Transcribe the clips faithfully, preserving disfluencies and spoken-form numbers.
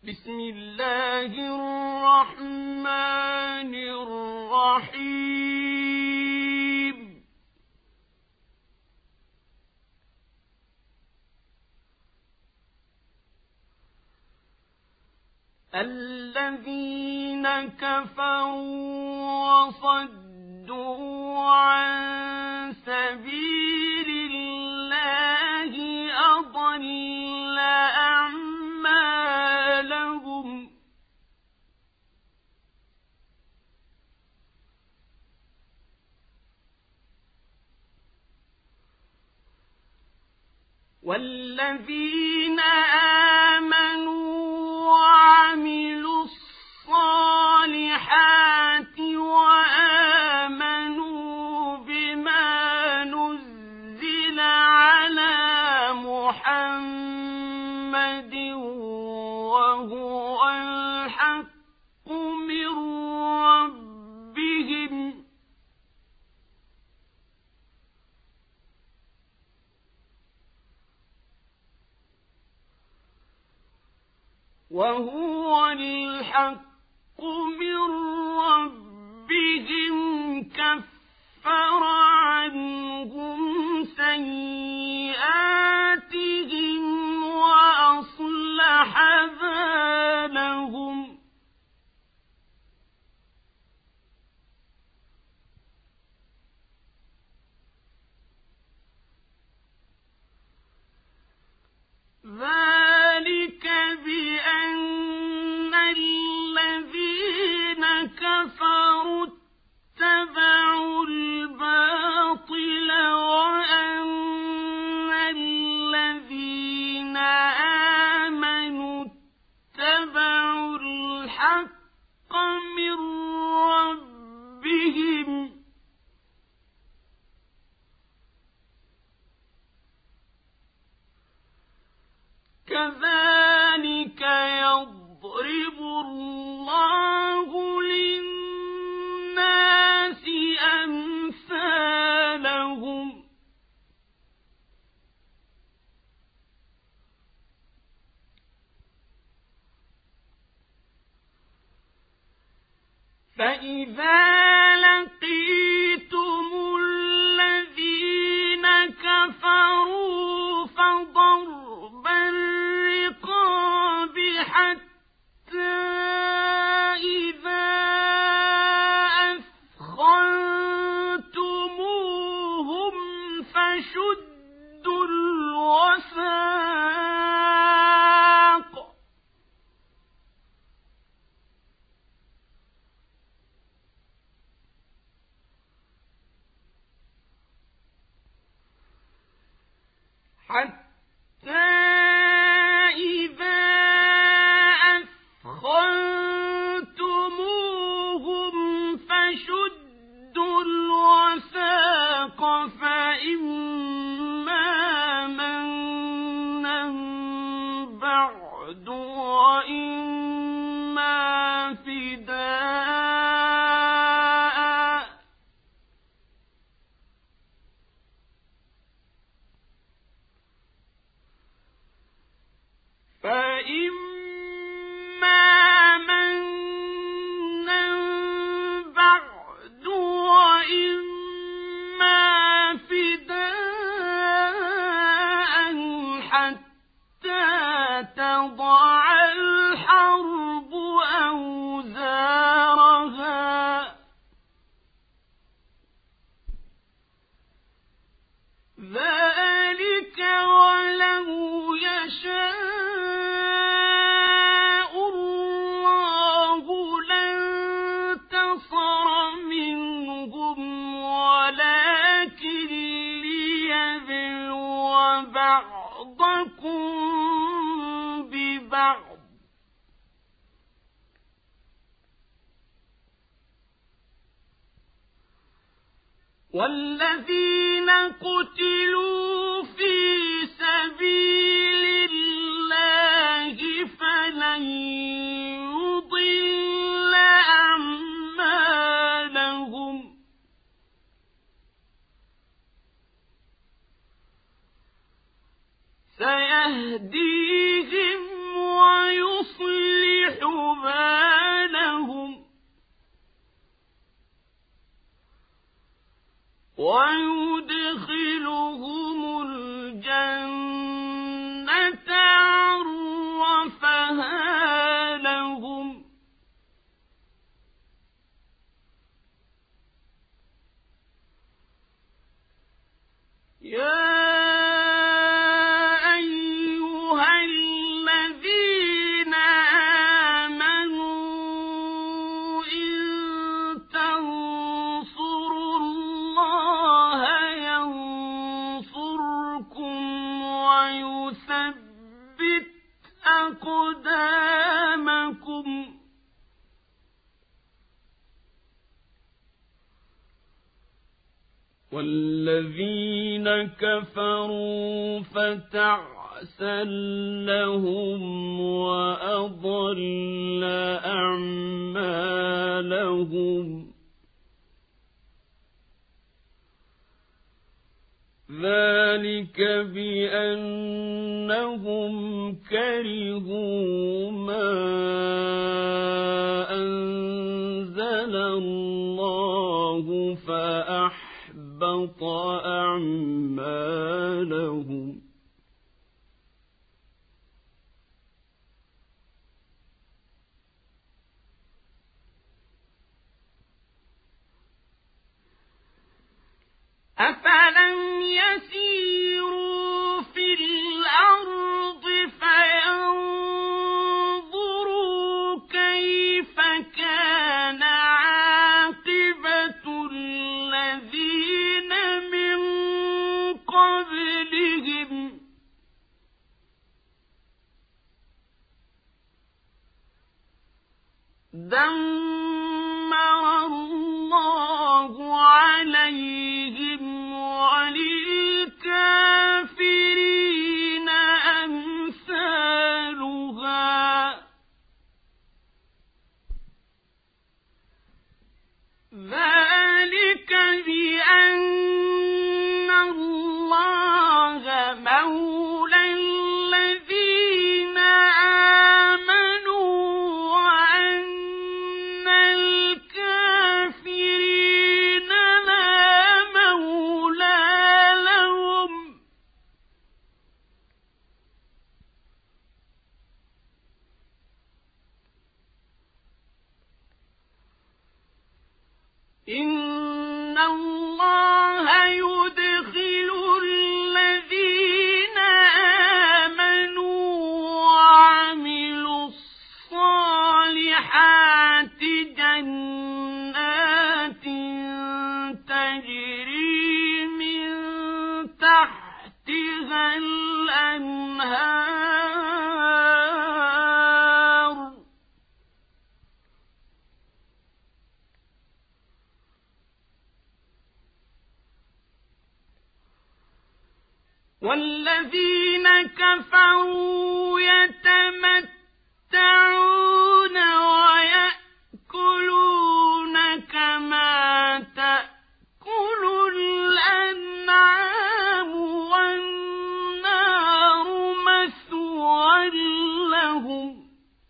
بسم الله الرحمن الرحيم الذين كفروا وصدوا عن سبيل الله أضل أعمالهم والذين آمنوا وعملوا الصالحات وآمنوا بما نزل على محمد وهو الحق من ربهم وهو الحق من ربهم كفر عنهم سيئاتهم وأصلح بالهم ذلك بأن الذين كفروا اتبعوا الباطل وأن الذين آمنوا اتبعوا الحق من ربهم كذلك يضرب الله للناس أمثالهم فإذا لقيتم الذين كفروا فضرب الرقاب حتى إذا أثخنتموهم فشدوا الوثاق حتى إذا أثخنتموهم فشدوا الوثاق فإما منا بعد وإما فداء فإما منا بعد وإما فداء حتى تضع الحرب أوزارها ذلك ولو يشاء الله لانتصر منهم ولكن ليبلو بعضكم ببعض والذين قتلوا في سبيل الله فلن يضل أعمالهم سيهديهم ويصلح أقدامكم والذين كفروا فتعسا لهم وأضل أعمالهم ذلك بأنهم كرهوا ما أنزل الله فأحبط أعمالهم أفلم يسيروا في الأرض فينظروا كيف كان عاقبة الذين من قبلهم دمر الله عليهم وللكافرين أمثالها ذلك بأن الله مولى الذين آمنوا وأن الكافرين لا مولى لهم إن الله يدخل الذين آمنوا وعملوا الصالحات جنات تجري من تحتها الأنهار والذين كفروا يتمتعون ويأكلون كما تأكل الأنعام والنار مثوى لهم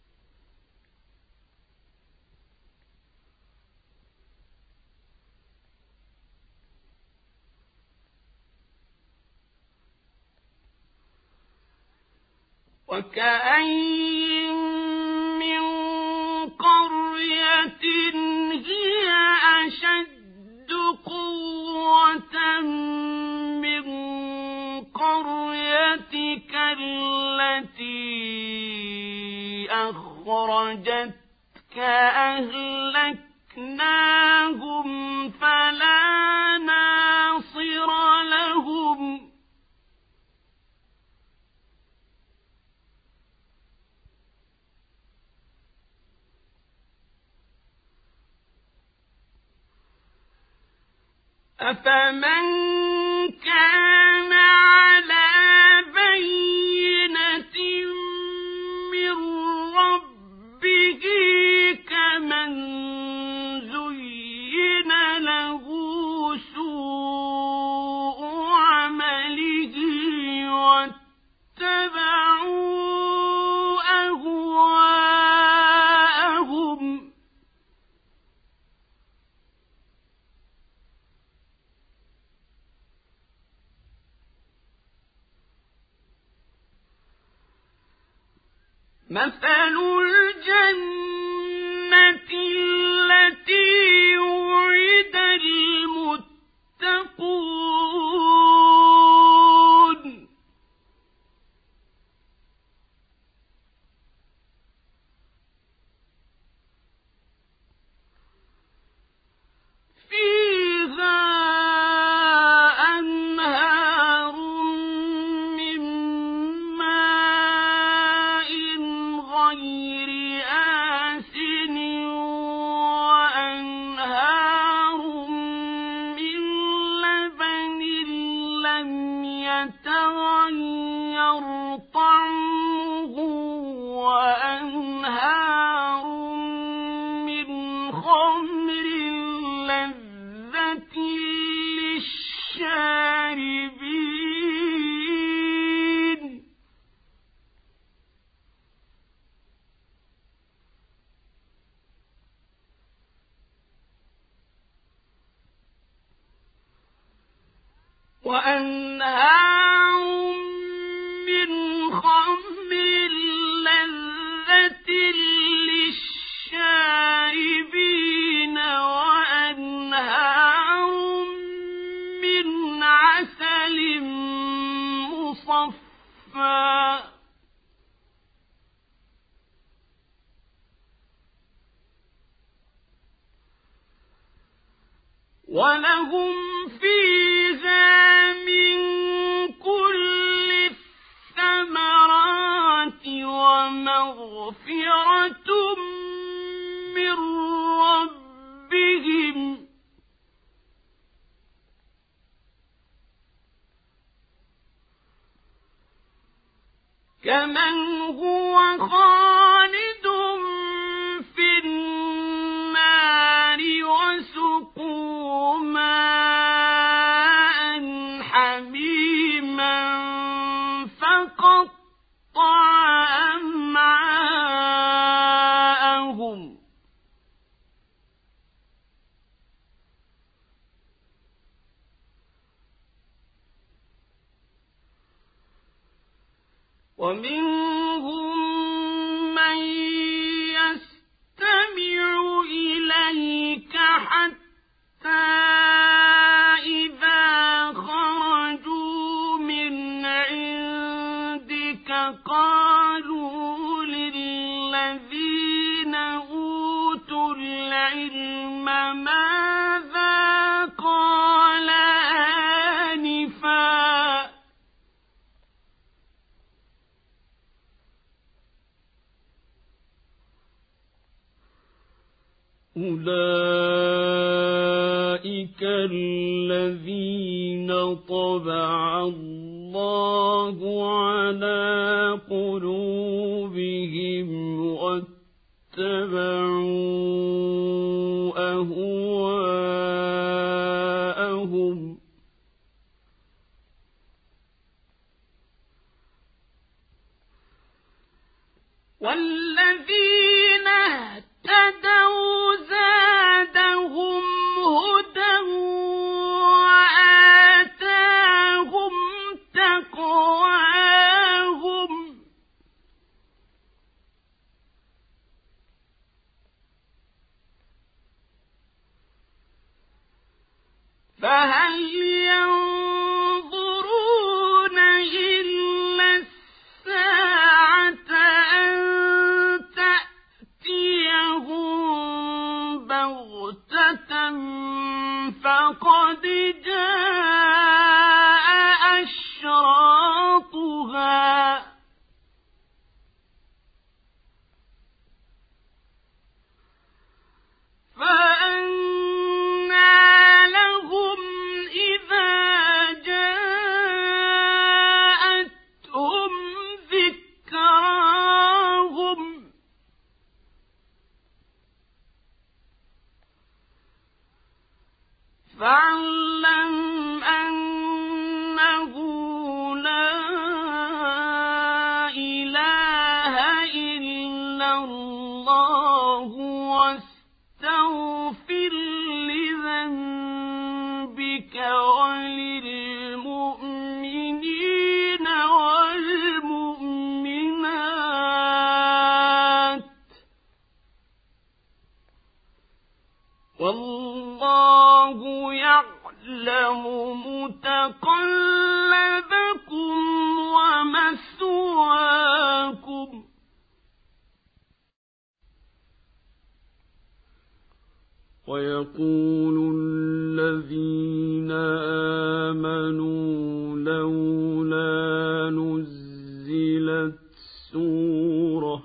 وكأين من قرية هي أشد قوة من قريتك التي أخرجتك أهلكناهم فلا ناصر لهم أفمن كان على بينة من ربه كمن زين له سوء عمله واتبعوا أهواءهم مثل الجنة التي وعد المتقون فيها أنهار من ماء يتغير طعمه وأنهار من خمر لذة للشاربين وأنهار من خمر لذة للشاربين وأنهار من عسل مصفى ولهم فيها من كل الثمرات ومغفرة من ربهم كمن هو خالد في النار وسقوا ماء حميما فقطع أمعاءهم ومنهم من يستمع إليك حتى إذا خرجوا من عندك قالوا للذين أوتوا العلم ماذا قال آنفا أولئك الذين طبع الله على قلوبهم واتبعوا أهواءهم والذين اهتدوا زادهم هدى وآتاهم تقواهم فهل ينظرون إلا الساعة أن تأتيهم بغتة فقد جاء أشراطها فأنى لهم إذا جاءتهم ذكراهم فاعلم أنه لا إله إلا الله واستغفر لذنبك وللمؤمنين والمؤمنات والله يعلم متقلبكم ومثواكم ويقول الذين آمنوا لولا نزلت سورة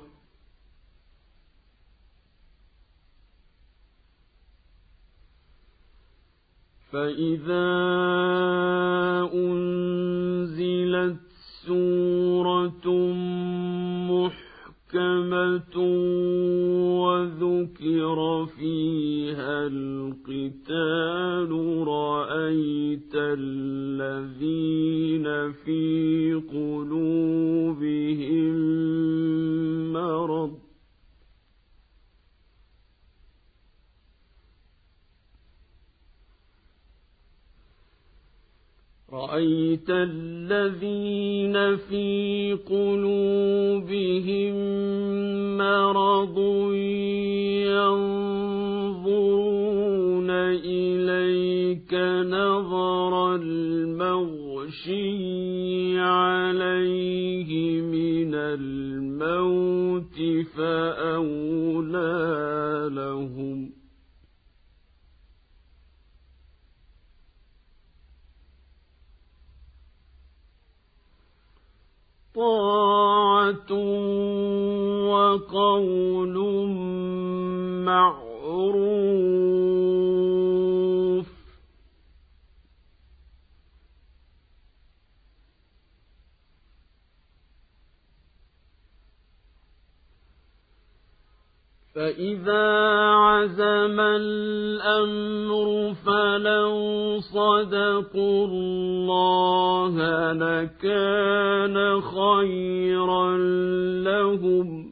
فإذا أنزلت نزلت سورة محكمة وذكر فيها القتال رأيت الذين في قلوبهم مرض رأيت الذين في قلوبهم مرض ينظرون إليك نظر المغشي عليه من الموت فأولى لهم طاعة وقول معروف فإذا عزم الأمر فلو صدقوا الله لكان خيرا لهم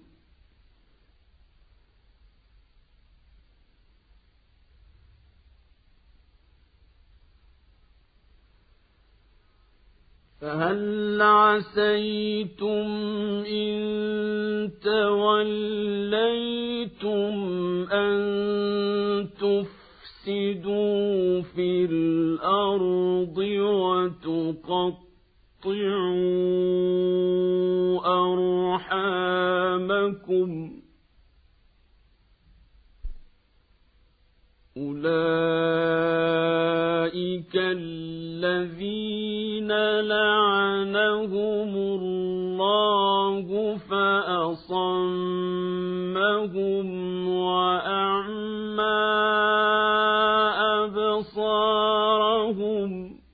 فهل عسيتم إن توليتم أن تفسدوا في الأرض وتقطعوا أرحامكم أولئك الذين لعنهم الله فأصمهم وأعمى أبصارهم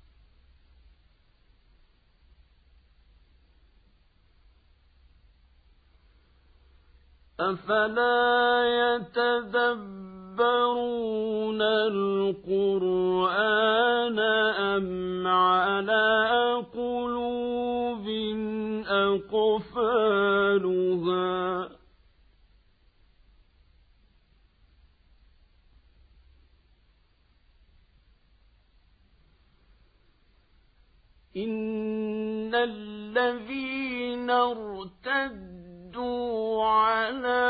أفلا يتدبرون القرآن أم على قلوب أقفالها إن الذين ارتدوا على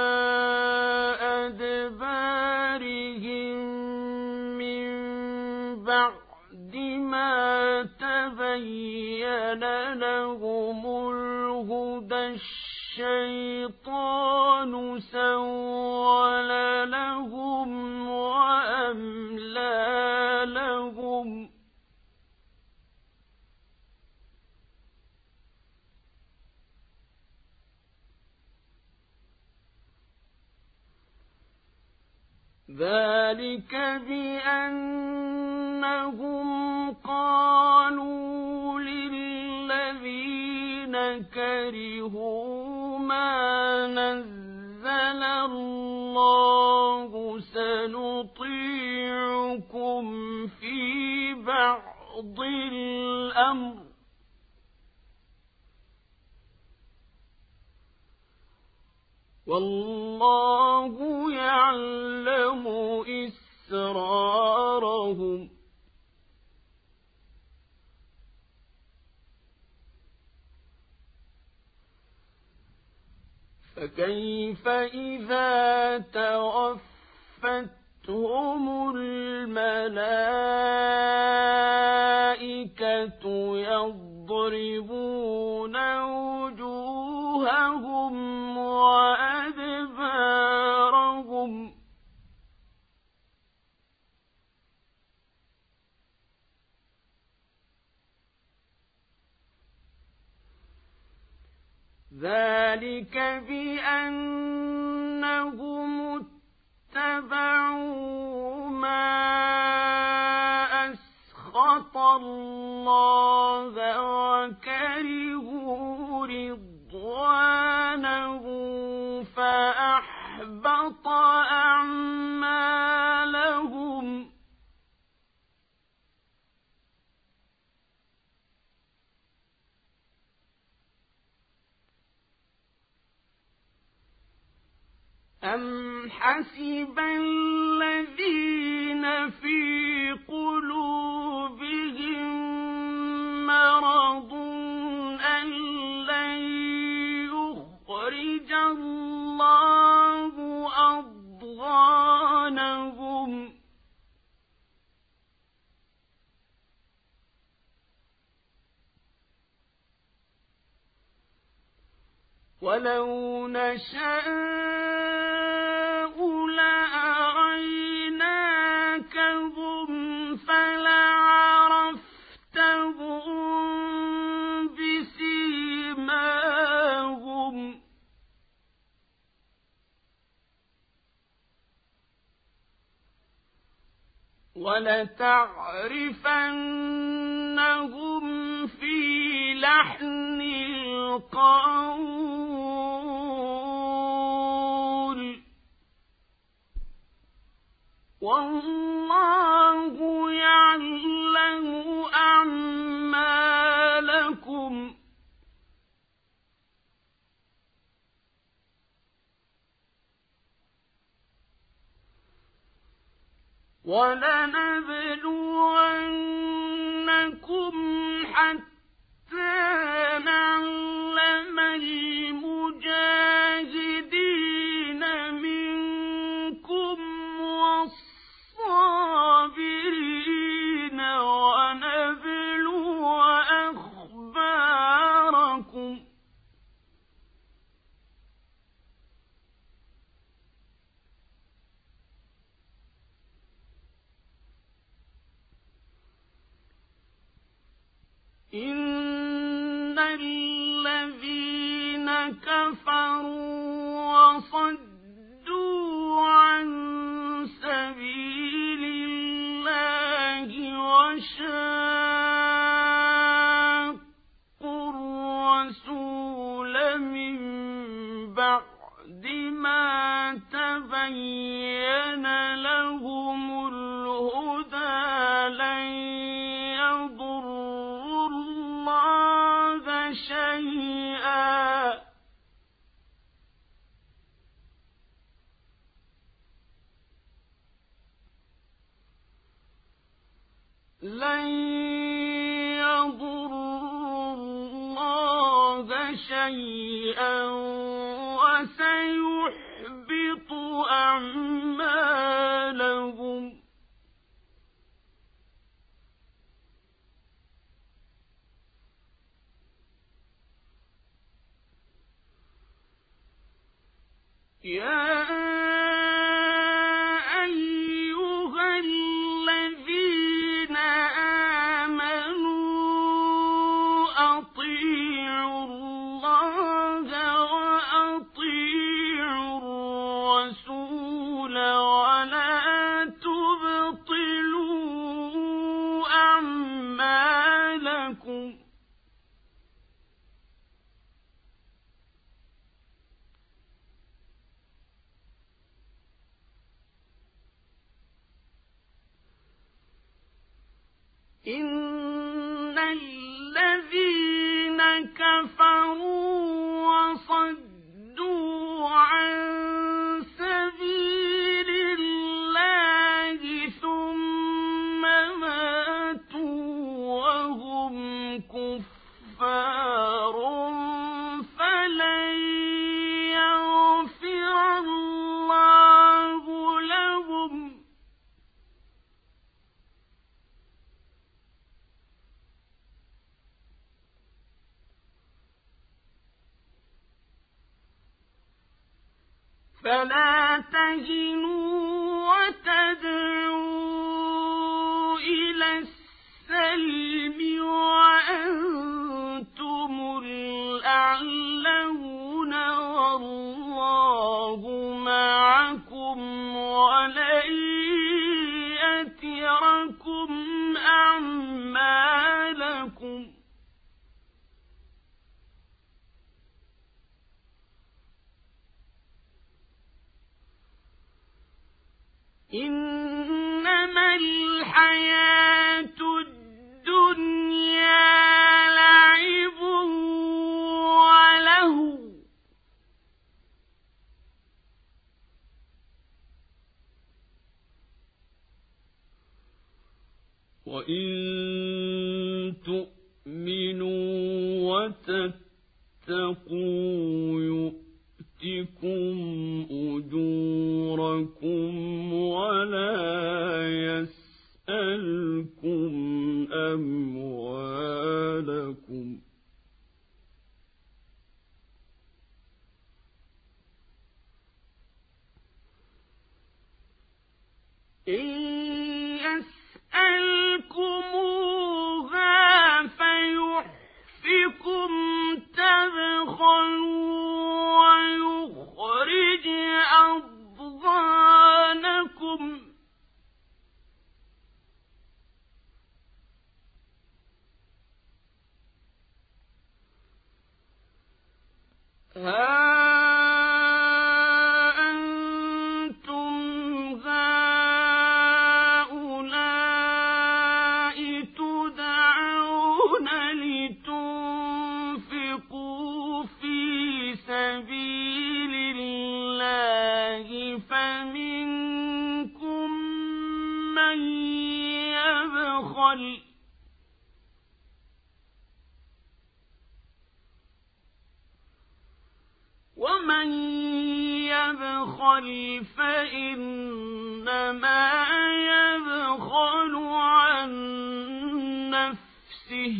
أدبارهم من بعد ما تبين لهم الهدى الشيطان سول لهم وأملى لهم ذلك بأنهم قالوا للذين كرهوا ما نزل الله سنطيعكم في بعض الأمر والله يعلم إسرارهم فكيف إذا توفتهم الملائكة يضربون وجوههم وأدبارهم ذلك بأنهم اتبعوا ما أسخط الله كرهوا رضوانه فأحبط أعمالهم أم حسب الذين في قلوبهم مرض أن لن يخرج الله أضغانهم ولو نشاء لأريناكهم فلعرفتهم بسيماهم ولتعرفنهم في لحن القول والله يعلم أعمالكم ولنبلونكم حتى نعلم المجاهدين منكم والصابرين ونبلو أخباركم إن الذين كفروا وصدوا عن سبيل الله وشاقوا الرسول من بعد ما تبين لهم الهدى لن يضروا الله شيئا لن يضروا الله شيئا وسيحبط أعمالهم يا أيها الذين آمنوا أطيعوا الله وأطيعوا الرسول ولا تبطلوا أعمالكم إن الذين كفروا وصدوا عن سبيل الله ثم ماتوا وهم كفار فلن يغفر الله لهم فلا تهنوا وتدعوا إلى السلم وأنتم الأعلون والله معكم ولن يتركم أعمالكم إنما الحياة الدنيا لعب وله وإن تؤمنوا وتتقوا يؤتكم أجوركم ولا يسألكم أموالكم إن يسألكموها فيحفكم تبخلوا ويخرج أضغانكم ها أنتم هؤلاء تدعون لتنفقوا في سبيل الله فمنكم من يبخل ومن يبخل فإنما يبخل عن نفسه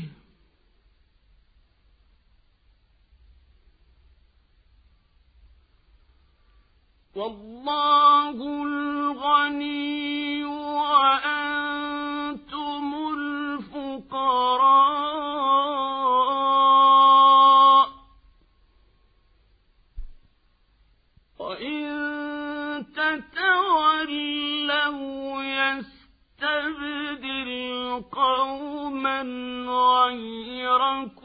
والله الغني وأنتم الفقراء وإن تتولوا يستبدل قوما غيركم